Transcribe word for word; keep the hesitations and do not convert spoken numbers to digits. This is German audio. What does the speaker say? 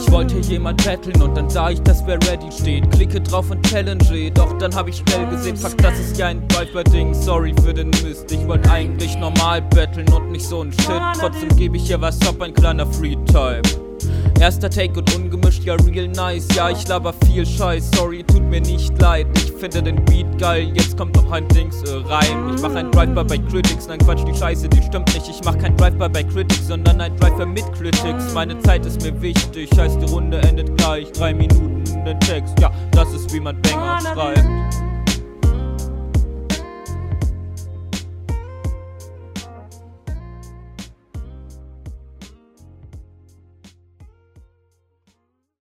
Ich wollte jemand battlen und dann sah ich, dass wer ready steht. Klicke drauf und challenge, doch dann hab ich schnell gesehen, fuck, das ist ja ein Viper-Ding, sorry für den Mist. Ich wollte eigentlich normal battlen und nicht so ein Shit. Trotzdem gebe ich hier was ab, ein kleiner Free-Time. Erster Take und ungemischt, ja real nice. Ja, ich laber viel Scheiß, sorry, tut mir nicht leid. Ich finde den Beat geil, jetzt kommt noch ein Dings äh, rein. Ich mach ein Drive-By bei Critics, nein Quatsch, die Scheiße, die stimmt nicht. Ich mach kein Drive-By bei Critics, sondern ein Drive-By mit Critics. Meine Zeit ist mir wichtig, heißt die Runde endet gleich. Drei Minuten den Text, ja, das ist wie man Banger schreibt.